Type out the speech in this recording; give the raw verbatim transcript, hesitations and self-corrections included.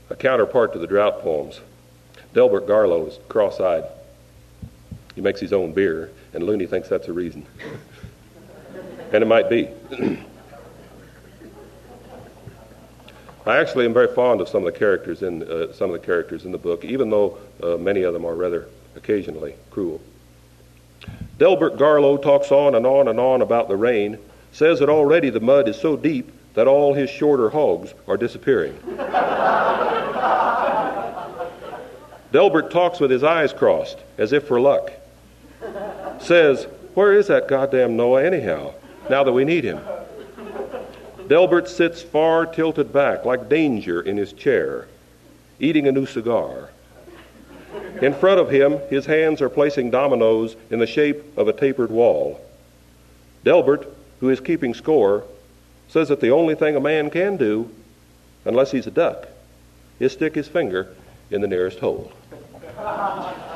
a counterpart to the drought poems. Delbert Garlow is cross-eyed. He makes his own beer, and Looney thinks that's a reason. And it might be. I actually am very fond of some of the characters in uh, some of the characters in the book, even though uh, many of them are rather occasionally cruel. Delbert Garlow talks on and on and on about the rain, says that already the mud is so deep that all his shorter hogs are disappearing. Delbert talks with his eyes crossed, as if for luck. Says, where is that goddamn Noah anyhow, now that we need him? Delbert sits far tilted back, like danger in his chair, eating a new cigar. In front of him, his hands are placing dominoes in the shape of a tapered wall. Delbert, who is keeping score, says that the only thing a man can do, unless he's a duck, is stick his finger in the nearest hole.